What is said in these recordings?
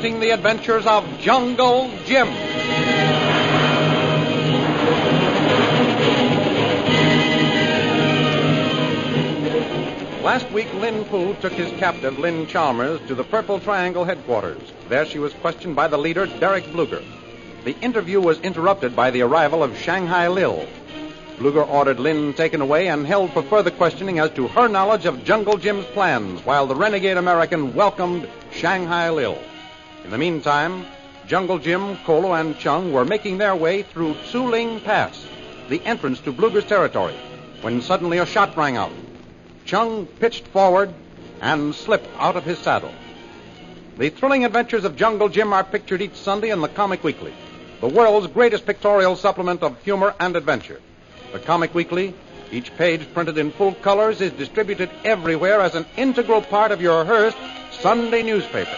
presenting the adventures of Jungle Jim. Last week, Lin Fu took his captive, Lin Chalmers, to the Purple Triangle headquarters. There she was questioned by the leader, Derek Bluger. The interview was interrupted by the arrival of Shanghai Lil. Bluger ordered Lin taken away and held for further questioning as to her knowledge of Jungle Jim's plans, while the renegade American welcomed Shanghai Lil. In the meantime, Jungle Jim, Kolo, and Chung were making their way through Tsuling Pass, the entrance to Bluger's territory, when suddenly a shot rang out. Chung pitched forward and slipped out of his saddle. The thrilling adventures of Jungle Jim are pictured each Sunday in the Comic Weekly, the world's greatest pictorial supplement of humor and adventure. The Comic Weekly, each page printed in full colors, is distributed everywhere as an integral part of your Hearst Sunday newspaper.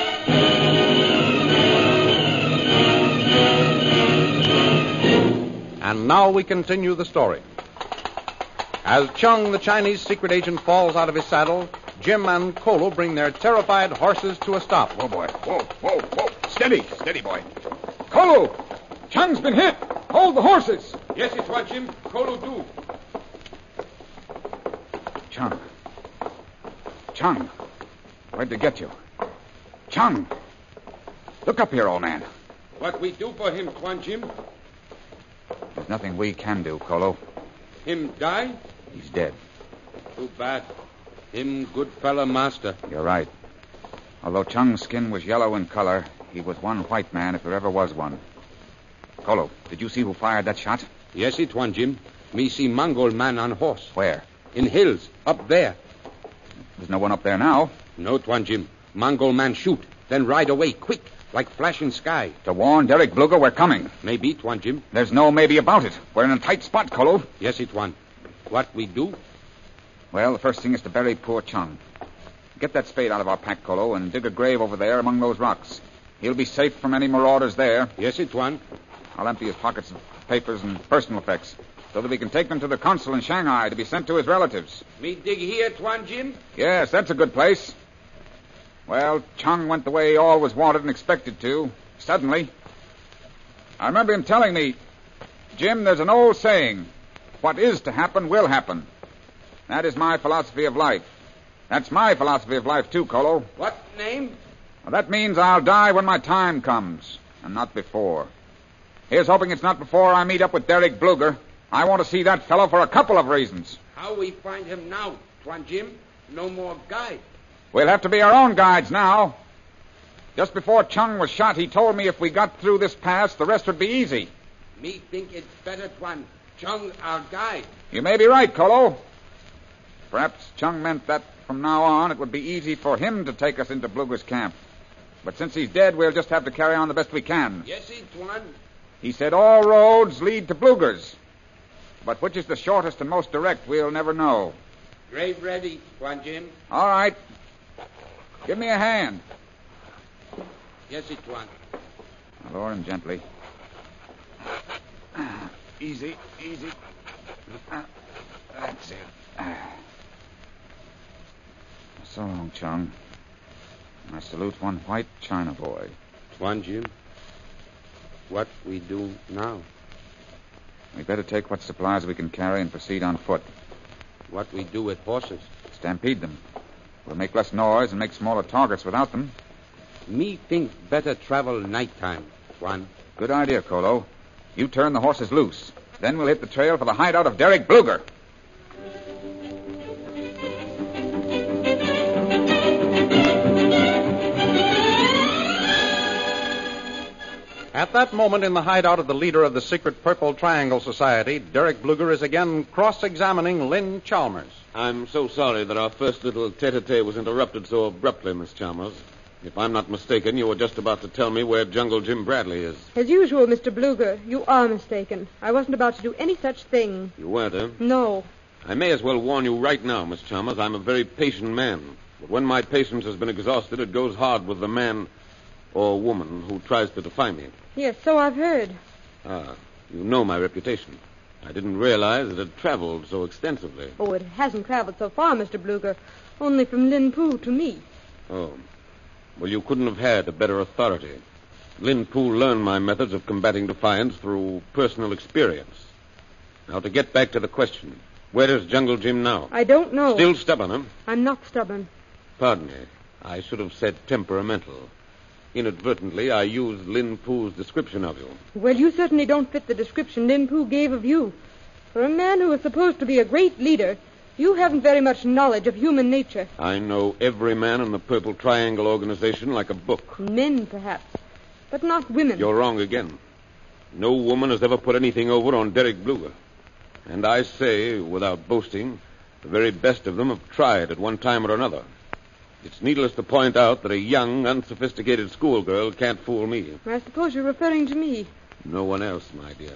And now we continue the story. As Chung, the Chinese secret agent, falls out of his saddle, Jim and Kolo bring their terrified horses to a stop. Whoa, boy. Whoa. Steady, boy. Kolo! Chung's been hit. Hold the horses. Yes, it's what, Jim. Kolo do. Chung. Where'd they get you? Chung. Look up here, old man. What we do for him, Tuan Jim? There's nothing we can do, Kolo. Him die? He's dead. Too bad. Him good fella master. You're right. Although Chung's skin was yellow in color, he was one white man if there ever was one. Kolo, did you see who fired that shot? Yes, it Tuan Jim. Me see Mongol man on horse. Where? In hills, up there. There's no one up there now. No, Tuan Jim. Mongol man shoot, then ride away quick, like flashing sky. To warn Derek Bluger we're coming. Maybe, Tuan Jim. There's no maybe about it. We're in a tight spot, Kolo. Yes, it Tuan. What we do? Well, the first thing is to bury poor Chung. Get that spade out of our pack, Kolo, and dig a grave over there among those rocks. He'll be safe from any marauders there. Yes, it Tuan. I'll empty his pockets of papers and personal effects so that we can take them to the consul in Shanghai to be sent to his relatives. Me dig here, Tuan Jim? Yes, that's a good place. Well, Chung went the way he always wanted and expected to, suddenly. I remember him telling me, Jim, there's an old saying, what is to happen will happen. That is my philosophy of life. That's my philosophy of life, too, Kolo. What name? Well, that means I'll die when my time comes, and not before. Here's hoping it's not before I meet up with Derek Bluger. I want to see that fellow for a couple of reasons. How we find him now, Tuan Jim? No more guide. We'll have to be our own guides now. Just before Chung was shot, he told me if we got through this pass, the rest would be easy. Me think it's better, Tuan. Chung, our guide. You may be right, Kolo. Perhaps Chung meant that from now on it would be easy for him to take us into Bluger's camp. But since he's dead, we'll just have to carry on the best we can. Yes, Tuan. He said all roads lead to Bluger's. But which is the shortest and most direct, we'll never know. Grave ready, Tuan Jim. All right. Give me a hand. Yes, Tuan. Lower him gently. Easy. That's it. So long, Chung. I salute one white China boy. Tuan Jim, what we do now? We better take what supplies we can carry and proceed on foot. What we do with horses? Stampede them. We'll make less noise and make smaller targets without them. Me think better travel nighttime, Tuan. Good idea, Kolo. You turn the horses loose. Then we'll hit the trail for the hideout of Derek Bluger. At that moment, in the hideout of the leader of the secret Purple Triangle Society, Derek Bluger is again cross-examining Lin Chalmers. I'm so sorry that our first little tete-a-tete was interrupted so abruptly, Miss Chalmers. If I'm not mistaken, you were just about to tell me where Jungle Jim Bradley is. As usual, Mr. Bluger, you are mistaken. I wasn't about to do any such thing. You weren't, eh? No. I may as well warn you right now, Miss Chalmers, I'm a very patient man. But when my patience has been exhausted, it goes hard with the man or woman who tries to defy me. Yes, so I've heard. Ah, you know my reputation. I didn't realize it had traveled so extensively. Oh, it hasn't traveled so far, Mr. Bluger. Only from Lin Fu to me. Oh. Well, you couldn't have had a better authority. Lin Poo learned my methods of combating defiance through personal experience. Now, to get back to the question, where is Jungle Jim now? I don't know. Still stubborn, huh? I'm not stubborn. Pardon me. I should have said temperamental. Inadvertently, I used Lin Poo's description of you. Well, you certainly don't fit the description Lin Poo gave of you. For a man who is supposed to be a great leader, you haven't very much knowledge of human nature. I know every man in the Purple Triangle organization like a book. Men, perhaps, but not women. You're wrong again. No woman has ever put anything over on Derek Bluger. And I say, without boasting, the very best of them have tried at one time or another. It's needless to point out that a young, unsophisticated schoolgirl can't fool me. I suppose you're referring to me. No one else, my dear.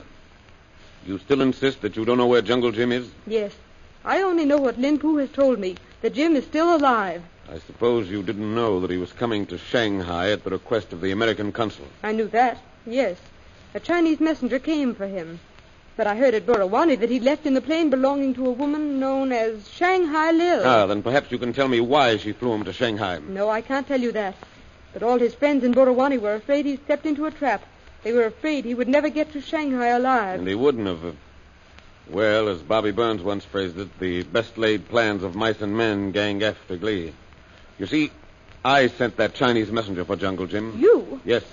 You still insist that you don't know where Jungle Jim is? Yes. I only know what Lin Poo has told me, that Jim is still alive. I suppose you didn't know that he was coming to Shanghai at the request of the American consul. I knew that, yes. A Chinese messenger came for him. But I heard at Borawani that he'd left in the plane belonging to a woman known as Shanghai Lil. Ah, then perhaps you can tell me why she flew him to Shanghai. No, I can't tell you that. But all his friends in Borawani were afraid he'd stepped into a trap. They were afraid he would never get to Shanghai alive. And he wouldn't have. Well, as Bobby Burns once phrased it, the best-laid plans of mice and men gang after glee. You see, I sent that Chinese messenger for Jungle Jim. You? Yes.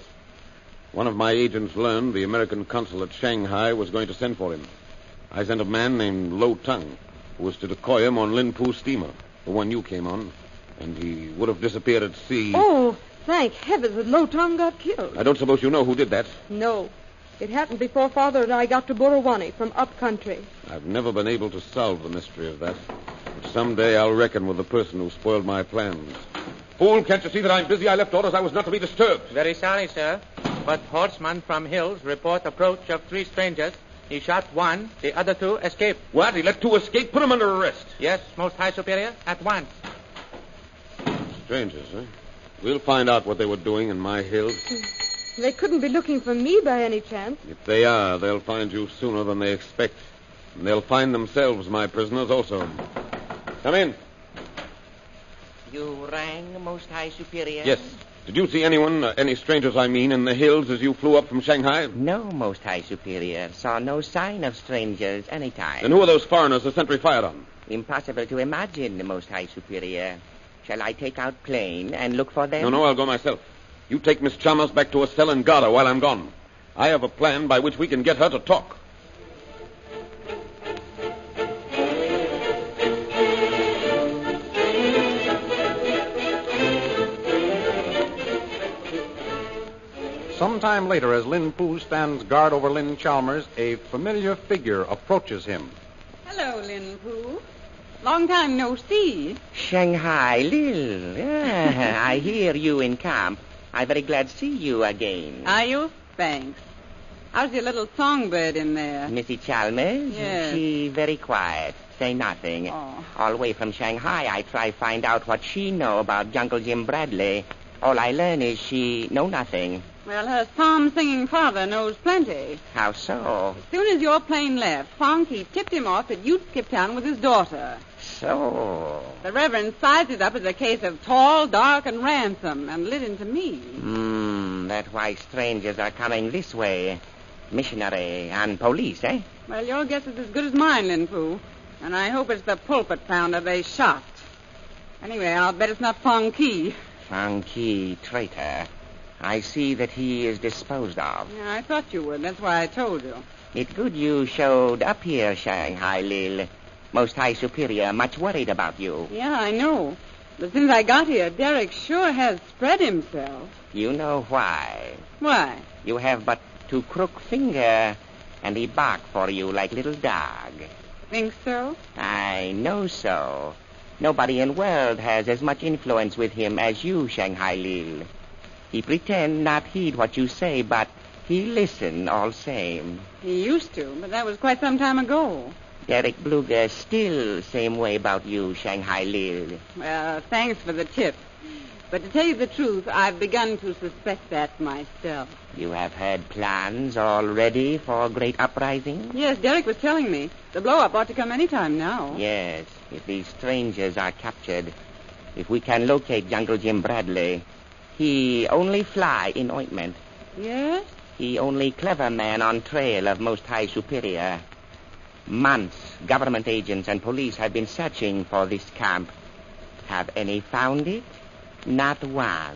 One of my agents learned the American consul at Shanghai was going to send for him. I sent a man named Lo Tung, who was to decoy him on Lin Poo's steamer, the one you came on, and he would have disappeared at sea. Oh, thank heavens that Lo Tung got killed. I don't suppose you know who did that? No. It happened before Father and I got to Borawani from up country. I've never been able to solve the mystery of that. But someday I'll reckon with the person who spoiled my plans. Fool, can't you see that I'm busy? I left orders I was not to be disturbed. Very sorry, sir. But horsemen from Hills report approach of 3 strangers. He shot one. The other 2 escaped. What? He let 2 escape? Put him under arrest. Yes, Most High Superior, at once. Strangers, huh? We'll find out what they were doing in my hills. They couldn't be looking for me by any chance. If they are, they'll find you sooner than they expect. And they'll find themselves my prisoners also. Come in. You rang, Most High Superior? Yes. Did you see anyone, any strangers, I mean, in the hills as you flew up from Shanghai? No, Most High Superior. Saw no sign of strangers any time. And who are those foreigners the sentry fired on? Impossible to imagine, Most High Superior. Shall I take out plane and look for them? No, I'll go myself. You take Miss Chalmers back to her cell and guard her while I'm gone. I have a plan by which we can get her to talk. Sometime later, as Lin Poo stands guard over Lin Chalmers, a familiar figure approaches him. Hello, Lin Poo. Long time no see. Shanghai Lil. I hear you in camp. I'm very glad to see you again. Are you? Thanks. How's your little songbird in there? Missy Chalmers? Yes. She very quiet. Say nothing. Oh. All the way from Shanghai, I try find out what she know about Jungle Jim Bradley. All I learn is she know nothing. Well, her psalm-singing father knows plenty. How so? As soon as your plane left, Fonky tipped him off that you'd skip town with his daughter. So? The Reverend sized it up as a case of tall, dark, and ransom, and lit into me. That's why strangers are coming this way. Missionary and police, eh? Well, your guess is as good as mine, Lin Poo. And I hope it's the pulpit pounder they shot. Anyway, I'll bet it's not Fonky. Fonky, traitor. I see that he is disposed of. Yeah, I thought you would. That's why I told you. It's good you showed up here, Shanghai Lil. Most High Superior much worried about you. Yeah, I know. But since I got here, Derek sure has spread himself. You know why. Why? You have but to crook finger, and he bark for you like little dog. Think so? I know so. Nobody in world has as much influence with him as you, Shanghai Lil. He pretend not heed what you say, but he listen all same. He used to, but that was quite some time ago. Derek Bluger still same way about you, Shanghai Lil. Well, thanks for the tip. But to tell you the truth, I've begun to suspect that myself. You have had plans already for a great uprising? Yes, Derek was telling me. The blow-up ought to come any time now. Yes, if these strangers are captured. If we can locate Jungle Jim Bradley, He only fly in ointment. Yes? He only clever man on trail of Most High Superior. Months, government agents and police have been searching for this camp. Have any found it? Not one.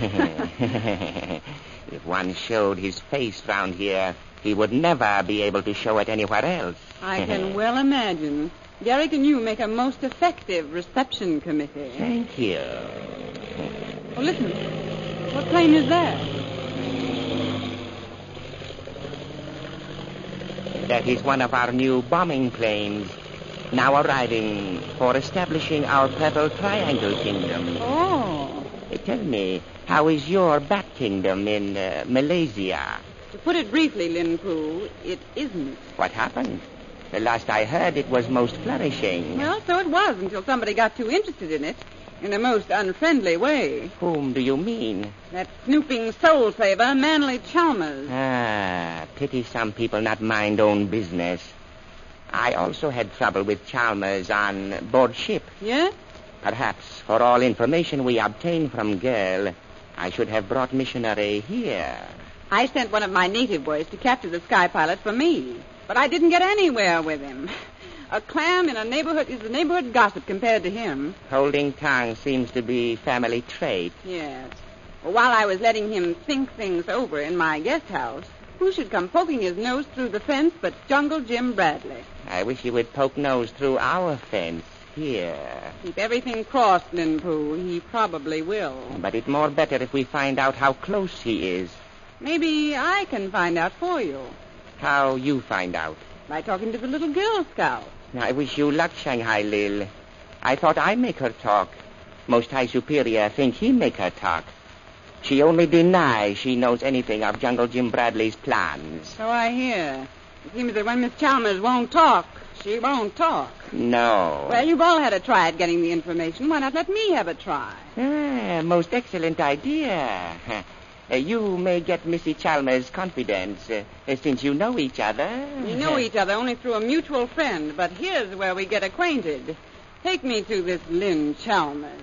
If one showed his face round here, he would never be able to show it anywhere else. I can well imagine. Derek and you make a most effective reception committee. Thank you. Oh, listen. What plane is that? That is one of our new bombing planes, now arriving for establishing our Purple Triangle Kingdom. Oh. Tell me, how is your Bat Kingdom in Malaysia? To put it briefly, Lin Fu, it isn't. What happened? The last I heard, it was most flourishing. Well, so it was until somebody got too interested in it in a most unfriendly way. Whom do you mean? That snooping soul-saver, Manly Chalmers. Ah, pity some people not mind own business. I also had trouble with Chalmers on board ship. Yes? Perhaps for all information we obtained from girl, I should have brought missionary here. I sent one of my native boys to capture the sky pilot for me, but I didn't get anywhere with him. A clam in a neighborhood is a neighborhood gossip compared to him. Holding tongue seems to be family trait. Yes. Well, while I was letting him think things over in my guest house, who should come poking his nose through the fence but Jungle Jim Bradley? I wish he would poke nose through our fence here. Keep everything crossed, Lin Fu. He probably will. But it's more better if we find out how close he is. Maybe I can find out for you. How you find out? By talking to the little Girl Scout. I wish you luck, Shanghai Lil. I thought I make her talk. Most High Superior think he make her talk. She only denies she knows anything of Jungle Jim Bradley's plans. So I hear. It seems that when Miss Chalmers won't talk, she won't talk. No. Well, you've all had a try at getting the information. Why not let me have a try? Most excellent idea. You may get Missy Chalmers' confidence, since you know each other. We know each other only through a mutual friend, but here's where we get acquainted. Take me to this Lynn Chalmers.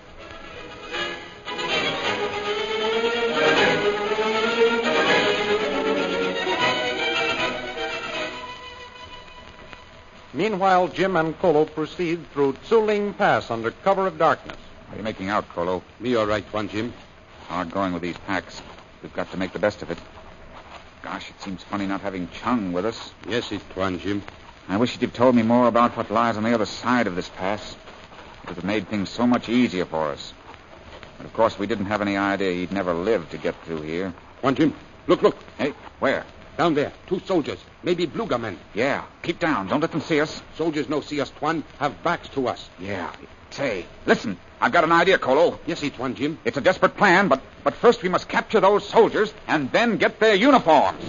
Meanwhile, Jim and Kolo proceed through Tsuling Pass under cover of darkness. What are you making out, Kolo? Me all right, Tuan Jim. Hard going with these packs. We've got to make the best of it. Gosh, it seems funny not having Chung with us. Yes, it, Tuan Jim. I wish you'd have told me more about what lies on the other side of this pass. It would have made things so much easier for us. But, of course, we didn't have any idea he'd never live to get through here. Tuan Jim, look. Hey, where? Down there, 2 soldiers. Maybe Bluga men. Yeah, keep down. Don't let them see us. Soldiers no see us, Tuan. Have backs to us. Yeah. Say, listen. I've got an idea, Kolo. Yes, it, Tuan Jim. It's a desperate plan, but first we must capture those soldiers and then get their uniforms.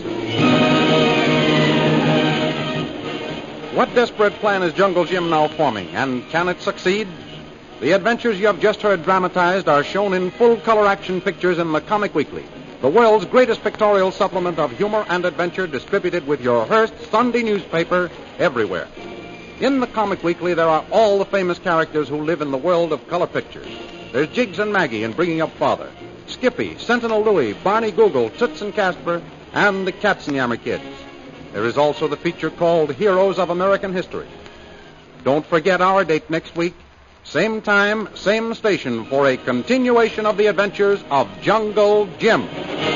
What desperate plan is Jungle Jim now forming, and can it succeed? The adventures you have just heard dramatized are shown in full-color action pictures in the Comic Weekly, the world's greatest pictorial supplement of humor and adventure, distributed with your Hearst Sunday newspaper everywhere. In the Comic Weekly, there are all the famous characters who live in the world of color pictures. There's Jiggs and Maggie in Bringing Up Father, Skippy, Sentinel Louie, Barney Google, Toots and Casper, and the Katzenjammer Kids. There is also the feature called Heroes of American History. Don't forget our date next week, same time, same station, for a continuation of the adventures of Jungle Jim.